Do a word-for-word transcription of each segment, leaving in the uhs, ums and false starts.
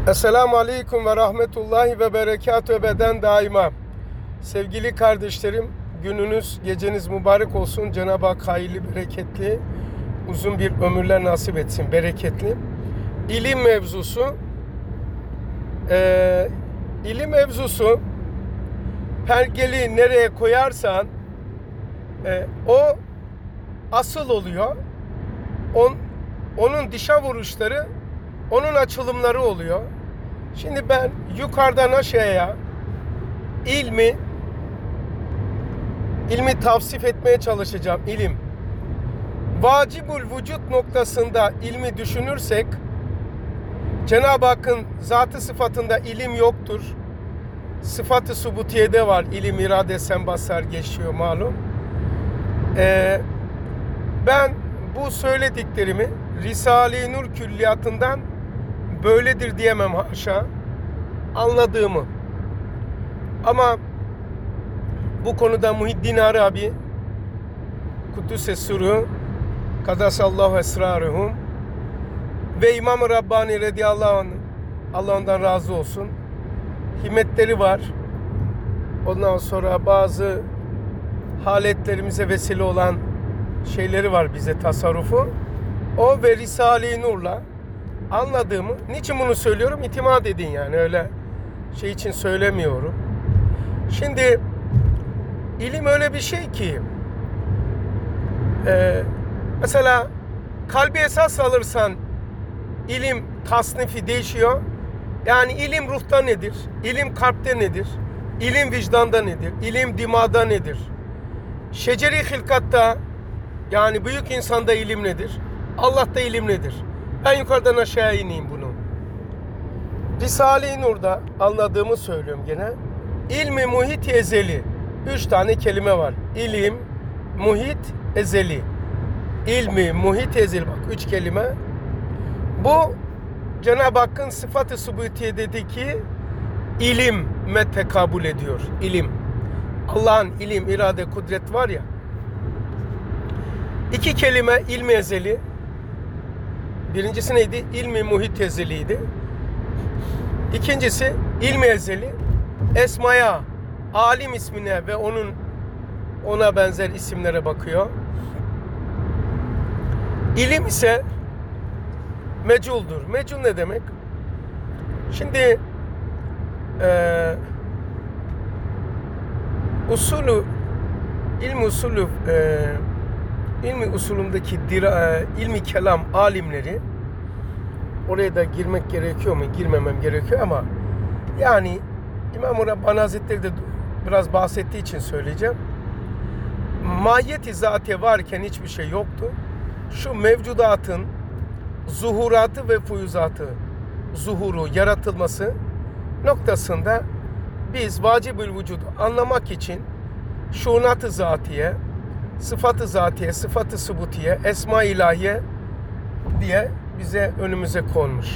Esselamu Aleyküm ve Rahmetullahi ve Berekatü beden daima. Sevgili kardeşlerim, gününüz, geceniz mübarek olsun. Cenab-ı Hak hayırlı, bereketli, uzun bir ömürler nasip etsin, bereketli. İlim mevzusu, e, ilim mevzusu, pergeli nereye koyarsan e, o asıl oluyor. On, onun dişe vuruşları, onun açılımları oluyor. Şimdi ben yukarıdan aşağıya ilmi ilmi tavsif etmeye çalışacağım. İlim. Vacibul vücut noktasında ilmi düşünürsek Cenab-ı Hakk'ın zatı sıfatında ilim yoktur. Sıfat-ı subutiyede var. İlim, irade, sen basar geçiyor malum. Ee, ben bu söylediklerimi Risale-i Nur külliyatından böyledir diyemem haşa. Anladığımı. Ama bu konuda Muhiddin Arabi Kudüs-i Sürü Kadasallahu esraruhum ve İmam-ı Rabbani radıyallahu anh, Allah ondan razı olsun, himmetleri var. Ondan sonra bazı haletlerimize vesile olan şeyleri var, bize tasarrufu. O ve Risale-i Nur'la anladığımı, niçin bunu söylüyorum? İtimat edin yani, öyle şey için söylemiyorum. Şimdi ilim öyle bir şey ki e, mesela kalbi esas alırsan ilim tasnifi değişiyor. Yani ilim ruhta nedir? İlim kalpte nedir? İlim vicdanda nedir? İlim dimada nedir? Şeceri hilkatta, yani büyük insanda ilim nedir? Allah'ta ilim nedir? Ben yukarıdan aşağıya ineyim bunu. Risale-i Nur'da anladığımı söylüyorum gene. İlmi muhit ezeli. Üç tane kelime var. İlim, muhit, ezeli. İlmi, muhit, ezeli. Bak üç kelime. Bu Cenab-ı Hakk'ın sıfat-ı subutiyedeki ilime tekabül ediyor. İlim. Allah'ın ilim, irade, kudret var ya. İki kelime ilmi ezeli. Birincisi neydi? İlmi muhit ezeliydi. İkincisi ilmi ezeli. Esmaya, alim ismine ve onun ona benzer isimlere bakıyor. İlim ise meculdur. Mecul ne demek? Şimdi e, usulü ilmi usulü e, ilmi usulündeki dira, ilmi kelam alimleri, oraya da girmek gerekiyor mu? Girmemem gerekiyor ama yani İmam-ı Rabbani Hazretleri de biraz bahsettiği için söyleyeceğim. Mahiyeti zatiye varken hiçbir şey yoktu. Şu mevcudatın zuhuratı ve fuyuzatı, zuhuru, yaratılması noktasında biz vacibül vücudu anlamak için şunat-ı zatiye, sıfat-ı zatiye, sıfat-ı subutiye, esma-i ilahiye diye bize önümüze konmuş.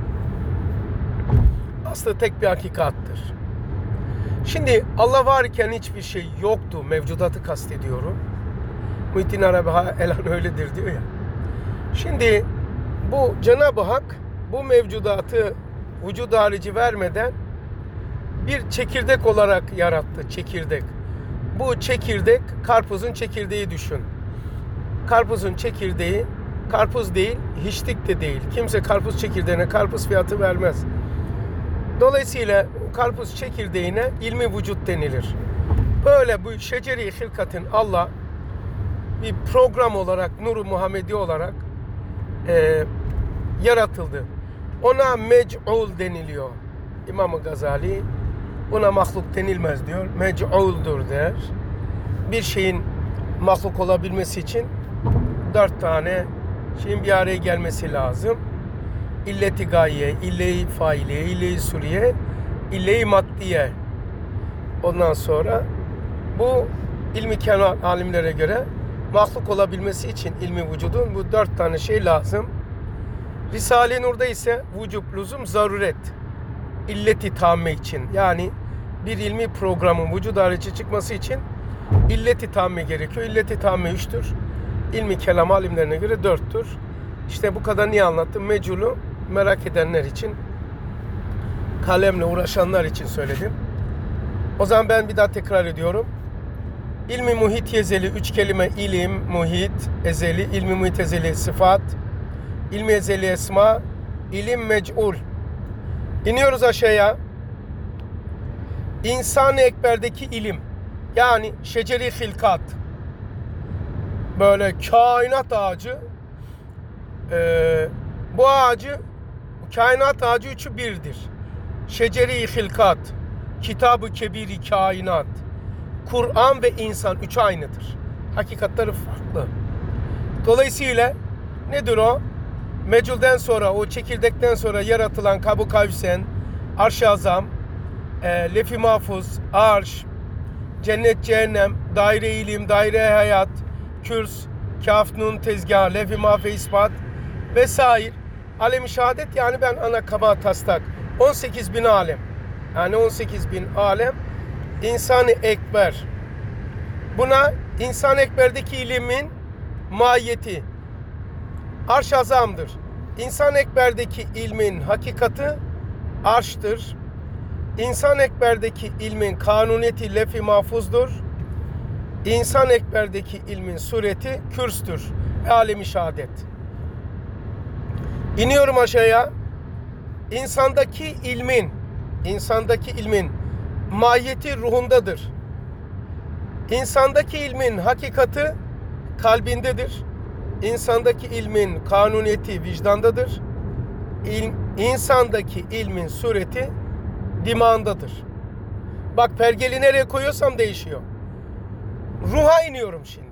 Aslında tek bir hakikattır. Şimdi Allah varken hiçbir şey yoktu. Mevcudatı kastediyorum. Muhittin Arabi Elan öyledir diyor ya. Şimdi bu Cenab-ı Hak bu mevcudatı vücud harici vermeden bir çekirdek olarak yarattı. Çekirdek. Bu çekirdek karpuzun çekirdeği düşün. Karpuzun çekirdeği karpuz değil, hiçlik de değil. Kimse karpuz çekirdeğine karpuz fiyatı vermez. Dolayısıyla karpuz çekirdeğine ilmi vücut denilir. Böyle bu şeceri hilkatin Allah bir program olarak, Nur-u Muhammedi olarak e, yaratıldı. Ona mec'ul deniliyor. İmam-ı Gazali buna mahluk denilmez diyor. Mec'uldur der. Bir şeyin mahluk olabilmesi için dört tane şeyin bir araya gelmesi lazım. İlleti gaye, ille-i faile, ille-i suriye, ille-i maddiye. Ondan sonra bu ilmi kelam alimlere göre mahluk olabilmesi için ilmi vücudun bu dört tane şey lazım. Risale-i Nur'da ise vücub, lüzum, zaruret. İlleti tamme için. Yani bir ilmi programın vücud harici çıkması için illeti tamme gerekiyor. İlleti tamme üçtür. İlmi kelam alimlerine göre dörttür. İşte bu kadar niye anlattım? Meculü merak edenler için kalemle uğraşanlar için söyledim. O zaman ben bir daha tekrar ediyorum. İlmi muhit ezeli, üç kelime: ilim, muhit, ezeli, ilmi muhit ezeli sıfat, ilmi ezeli esma, ilim mec'ul. İniyoruz aşağıya. İnsan-ı ekberdeki ilim, yani şeceri hilkat, böyle kainat ağacı, e, bu ağacı, kainat ağacı üçü birdir. Şeceri hilkat, kitab-ı kebiri kainat, Kur'an ve insan üçü aynıdır. Hakikatleri farklı. Dolayısıyla nedir o? Meculden sonra, o çekirdekten sonra yaratılan Kab-ı Kavsen, Arş-ı Azam, e, Lef-i Mahfuz, Arş, Cennet, Cehennem, Daire ilim, Daire hayat, Kürs, Kaf, Nun, Tezgah, Lef-i Mahfuz, İspat vesaire. Alem-i şehadet, yani ben ana kaba taslak. on sekiz bin alem. Yani on sekiz bin alem İnsan-ı Ekber. Buna İnsan-ı Ekber'deki ilimin mahiyeti Arş-ı Azam'dır. İnsan-ı Ekber'deki ilmin hakikati arştır. İnsan-ı Ekber'deki ilmin kanuniyeti lef-i mahfuzdur. İnsan-ı Ekber'deki ilmin sureti kürstür. Alem-i şehadet. İniyorum aşağıya. İnsandaki ilmin, insandaki ilmin mahiyeti ruhundadır. İnsandaki ilmin hakikati kalbindedir. İnsandaki ilmin kanuniyeti vicdandadır. İl, insandaki ilmin sureti dimağındadır. Bak, pergeli nereye koyuyorsam değişiyor. Ruha iniyorum şimdi.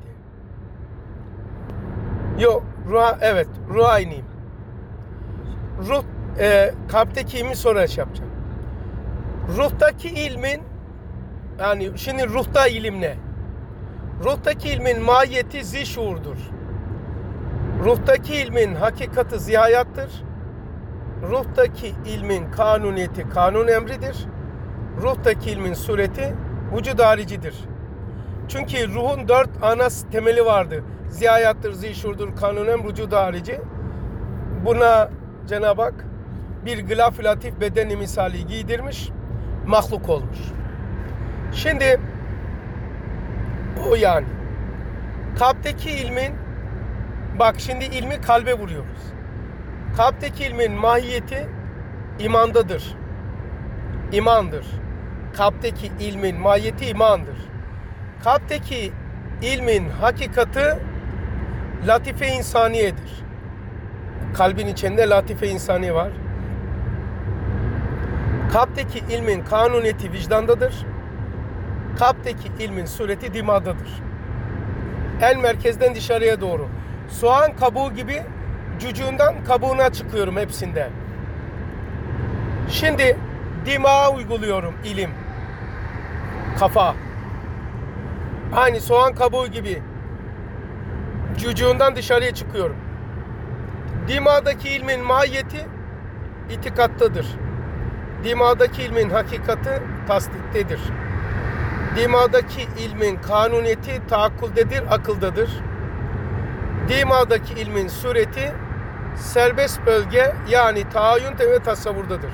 Yok, ruha, evet, ruha ineyim. Ruh, e, kalpteki ilmi sonra şey yapacağım. Ruhtaki ilmin, yani şimdi ruhta ilim ne? Ruhtaki ilmin mahiyeti zişuurdur. Ruhtaki ilmin hakikati zihayattır. Ruhtaki ilmin kanuniyeti kanun emridir. Ruhtaki ilmin sureti vücud haricidir. Çünkü ruhun dört ana temeli vardı. Zihayattır, zişuurdur, kanun emri, vücud harici. Buna Cenab-ı Hak bir gılaf-ı latif bedeni misali giydirmiş, mahluk olmuş. Şimdi o yani kalpteki ilmin, bak şimdi ilmi kalbe vuruyoruz. Kalpteki ilmin mahiyeti imandadır. İmandır. Kalpteki ilmin mahiyeti imandır. Kalpteki ilmin hakikati latife insaniyedir. Kalbin içinde latife insani var. Kalpteki ilmin kanuniyeti vicdandadır. Kalpteki ilmin sureti dimadadır. En merkezden dışarıya doğru. Soğan kabuğu gibi cücüğünden kabuğuna çıkıyorum hepsinde. Şimdi dimağa uyguluyorum ilim. Kafa. Aynı soğan kabuğu gibi cücüğünden dışarıya çıkıyorum. Dimağdaki ilmin mahiyeti itikattadır. Dimağdaki ilmin hakikati tasdiktedir. Dimağdaki ilmin kanuniyeti taakkuldedir, akıldadır. Dimağdaki ilmin sureti serbest bölge, yani tahayyün ve tasavvurdadır.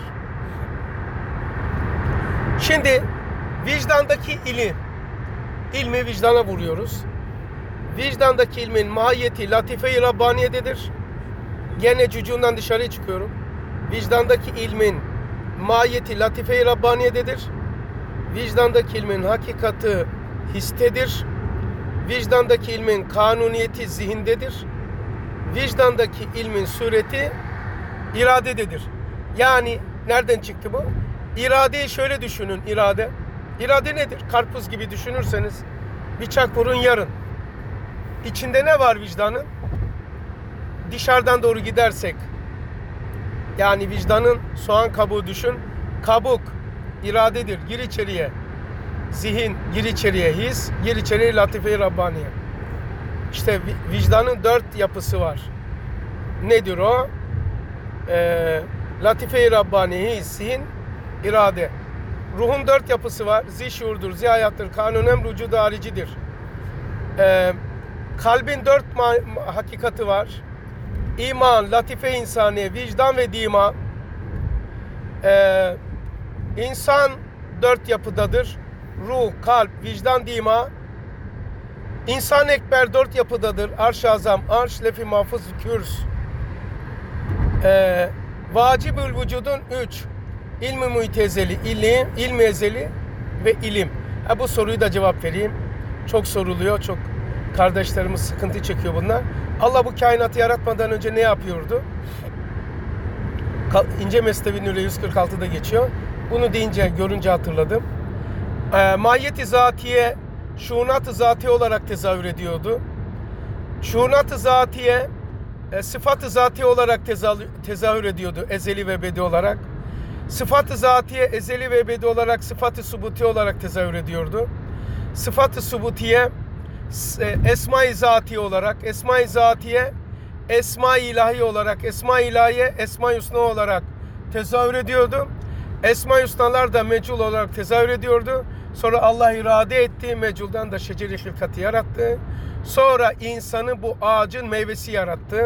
Şimdi vicdandaki ilim, ilmi vicdana vuruyoruz. Vicdandaki ilmin mahiyeti latife-i Rabbaniye'dedir. Gene cücüğünden dışarıya çıkıyorum. Vicdandaki ilmin mahiyeti latife-i Rabbaniye'dedir. Vicdandaki ilmin hakikati histedir. Vicdandaki ilmin kanuniyeti zihindedir. Vicdandaki ilmin sureti iradededir. Yani nereden çıktı bu? İradeyi şöyle düşünün, irade. İrade nedir? Karpuz gibi düşünürseniz bir çak vurun yarın. İçinde ne var vicdanın? Dışarıdan doğru gidersek, yani vicdanın soğan kabuğu düşün. Kabuk iradedir. Gir içeriye. Zihin gir içeriye. His gir içeriye. Latife-i Rabbaniye. İşte vicdanın dört yapısı var. Nedir o? Ee, Latife-i Rabbaniye, his, zihin, irade. Ruhun dört yapısı var. Zişurdur, zihayattır, kanunem, vücud haricidir. Ee, kalbin dört hakikati var. İman, latife insaniye, vicdan ve dima. Ee, İnsan dört yapıdadır. Ruh, kalp, vicdan, dima. İnsan ekber dört yapıdadır. Arş-ı azam, arş, lef-i mahfuz, kürs. Ee, vacibül vücudun üç. İlmi mütezeli, ilim, ilmi ezeli ve ilim. Ha, bu soruyu da cevap vereyim. Çok soruluyor, çok kardeşlerimiz sıkıntı çekiyor bunlar. Allah bu kainatı yaratmadan önce ne yapıyordu? İnce Mesnevi Nur'e yüz kırk altıda geçiyor. Bunu deyince, görünce hatırladım. E, mahiyeti zatiye, şuunat-ı zatiye olarak tezahür ediyordu. Şuunat-ı zatiye, e, sıfat-ı zatiye olarak tezahür, tezahür ediyordu. Ezeli ve ebedi olarak. Sıfat-ı zatiye, ezeli ve ebedi olarak sıfat-ı subutiye olarak tezahür ediyordu. Sıfat-ı subutiye, esma-i zatiye olarak, esma-i zatiye, esma-i ilahi olarak, esma-i ilahiye, esma-i husna olarak tezahür ediyordu. Esma-i husnalar da mecul olarak tezahür ediyordu. Sonra Allah irade etti, meculdan da şeceri hilkatı yarattı. Sonra insanı bu ağacın meyvesi yarattı.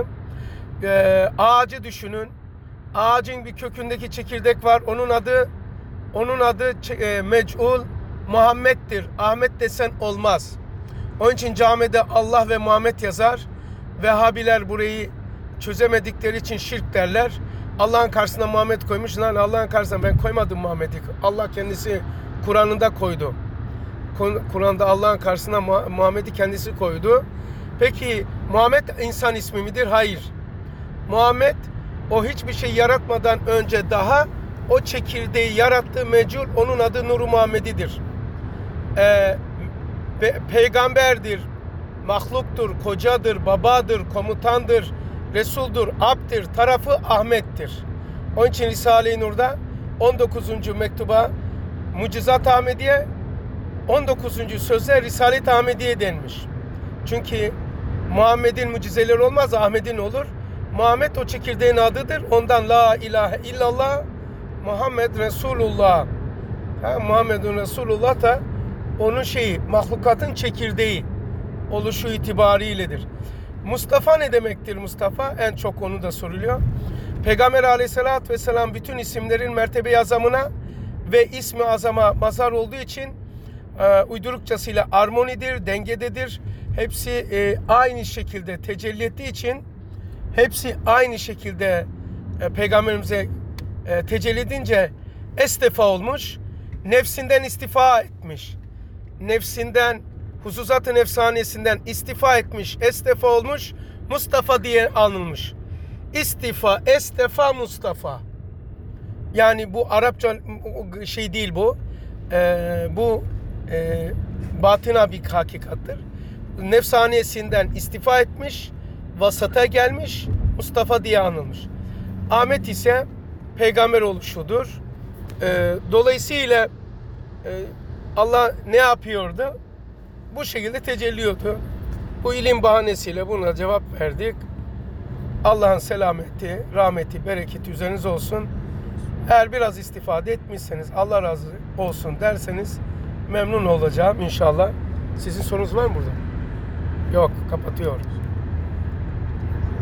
Ee, ağacı düşünün. Ağacın bir kökündeki çekirdek var. Onun adı onun adı e, mec'ul Muhammed'dir. Ahmet desen olmaz. Onun için camide Allah ve Muhammed yazar. Vehhabiler burayı çözemedikleri için şirk derler. Allah'ın karşısına Muhammed koymuş. Lan Allah'ın karşısına ben koymadım Muhammed'i. Allah kendisi Kur'an'ında koydu. Kur'an'da Allah'ın karşısına Muhammed'i kendisi koydu. Peki Muhammed insan ismi midir? Hayır. Muhammed o hiçbir şey yaratmadan önce daha o çekirdeği yarattığı mecul, onun adı Nur-u Muhammedi'dir. Ee, pe peygamberdir, mahluktur, kocadır, babadır, komutandır, Resul'dur, abdir, tarafı Ahmet'tir. Onun için Risale-i Nur'da on dokuzuncu mektuba Mucizat Ahmediye, on dokuzuncu söze Risalet Ahmediye denmiş. Çünkü Muhammed'in mucizeleri olmaz, Ahmet'in olur. Muhammed o çekirdeğin adıdır. Ondan la ilahe illallah Muhammed Resulullah. Ha, Muhammedun Resulullah da onun şeyi, mahlukatın çekirdeği oluşu itibariyledir. Mustafa ne demektir Mustafa? En çok onu da soruluyor. Peygamber aleyhissalatü vesselam bütün isimlerin mertebe azamına ve ismi azama mazhar olduğu için e, uydurukçasıyla armonidir, dengededir. Hepsi e, aynı şekilde tecelli ettiği için hepsi aynı şekilde e, Peygamberimize e, tecelli edince estefa olmuş. Nefsinden istifa etmiş. Nefsinden, huzuzat-ı nefsanesinden istifa etmiş. Estefa olmuş. Mustafa diye anılmış. İstifa, estefa, Mustafa. Yani bu Arapça şey değil bu. E, bu e, batına bir hakikattır. Nefsanesinden istifa etmiş. Vasata gelmiş. Mustafa diye anılmış. Ahmet ise peygamber oluşudur. E, dolayısıyla e, Allah ne yapıyordu? Bu şekilde tecelliyordu. Bu ilim bahanesiyle buna cevap verdik. Allah'ın selameti, rahmeti, bereketi üzerinize olsun. Eğer biraz istifade etmişseniz, Allah razı olsun derseniz memnun olacağım inşallah. Sizin sorunuz var mı burada? Yok, kapatıyoruz.